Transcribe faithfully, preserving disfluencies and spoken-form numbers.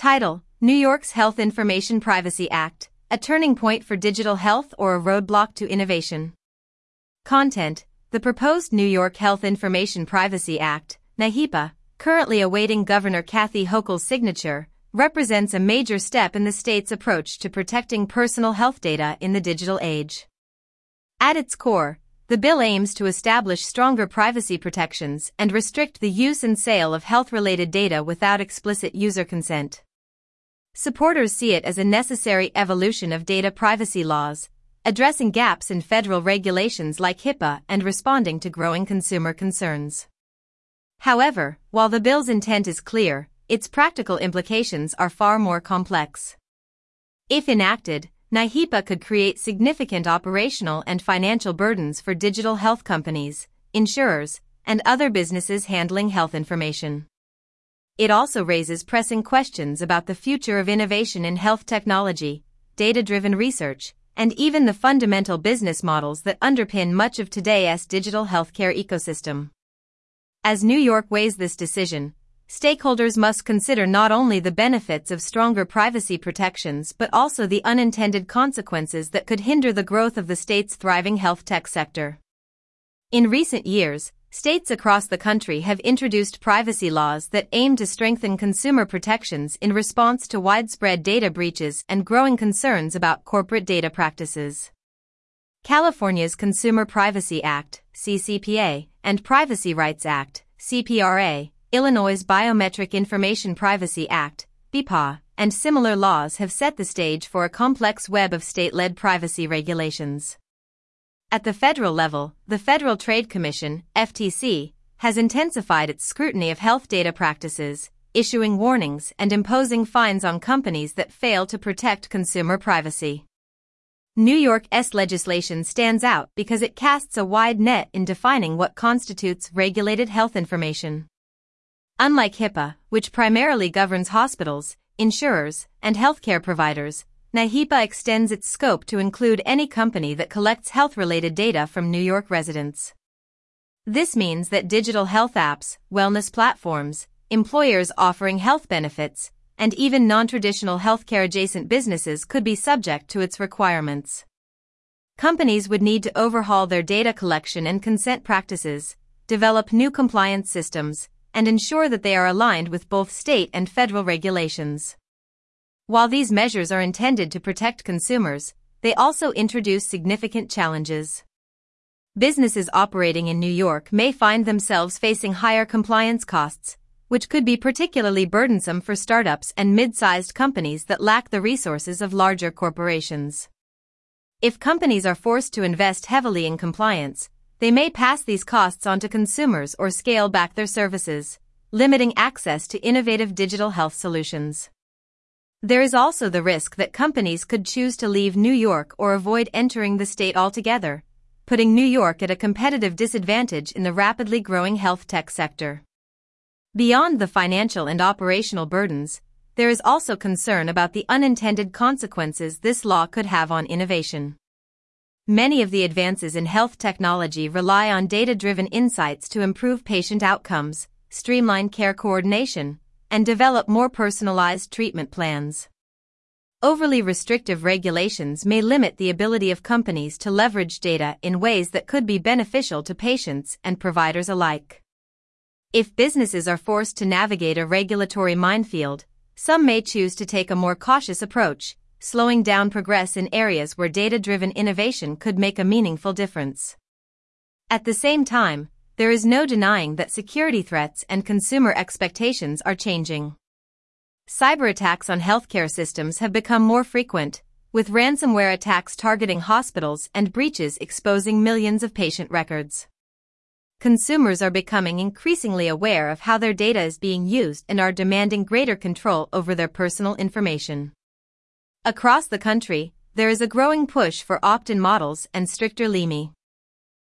Title: New York's Health Information Privacy Act, a turning point for digital health or a roadblock to innovation? Content: The proposed New York Health Information Privacy Act, NYHIPA, currently awaiting Governor Kathy Hochul's signature, represents a major step in the state's approach to protecting personal health data in the digital age. At its core, the bill aims to establish stronger privacy protections and restrict the use and sale of health-related data without explicit user consent. Supporters see it as a necessary evolution of data privacy laws, addressing gaps in federal regulations like HIPAA and responding to growing consumer concerns. However, while the bill's intent is clear, its practical implications are far more complex. If enacted, NYHIPA could create significant operational and financial burdens for digital health companies, insurers, and other businesses handling health information. It also raises pressing questions about the future of innovation in health technology, data-driven research, and even the fundamental business models that underpin much of today's digital healthcare ecosystem. As New York weighs this decision, stakeholders must consider not only the benefits of stronger privacy protections but also the unintended consequences that could hinder the growth of the state's thriving health tech sector. In recent years, states across the country have introduced privacy laws that aim to strengthen consumer protections in response to widespread data breaches and growing concerns about corporate data practices. California's Consumer Privacy Act, C C P A, and Privacy Rights Act, C P R A, Illinois' Biometric Information Privacy Act, B I P A, and similar laws have set the stage for a complex web of state-led privacy regulations. At the federal level, the Federal Trade Commission, F T C, has intensified its scrutiny of health data practices, issuing warnings and imposing fines on companies that fail to protect consumer privacy. New York's legislation stands out because it casts a wide net in defining what constitutes regulated health information. Unlike HIPAA, which primarily governs hospitals, insurers, and healthcare providers, NYHIPA extends its scope to include any company that collects health-related data from New York residents. This means that digital health apps, wellness platforms, employers offering health benefits, and even non-traditional healthcare-adjacent businesses could be subject to its requirements. Companies would need to overhaul their data collection and consent practices, develop new compliance systems, and ensure that they are aligned with both state and federal regulations. While these measures are intended to protect consumers, they also introduce significant challenges. Businesses operating in New York may find themselves facing higher compliance costs, which could be particularly burdensome for startups and mid-sized companies that lack the resources of larger corporations. If companies are forced to invest heavily in compliance, they may pass these costs on to consumers or scale back their services, limiting access to innovative digital health solutions. There is also the risk that companies could choose to leave New York or avoid entering the state altogether, putting New York at a competitive disadvantage in the rapidly growing health tech sector. Beyond the financial and operational burdens, there is also concern about the unintended consequences this law could have on innovation. Many of the advances in health technology rely on data-driven insights to improve patient outcomes, streamline care coordination, and develop more personalized treatment plans. Overly restrictive regulations may limit the ability of companies to leverage data in ways that could be beneficial to patients and providers alike. If businesses are forced to navigate a regulatory minefield, some may choose to take a more cautious approach, slowing down progress in areas where data-driven innovation could make a meaningful difference. At the same time, there is no denying that security threats and consumer expectations are changing. Cyber attacks on healthcare systems have become more frequent, with ransomware attacks targeting hospitals and breaches exposing millions of patient records. Consumers are becoming increasingly aware of how their data is being used and are demanding greater control over their personal information. Across the country, there is a growing push for opt-in models and stricter L I M I.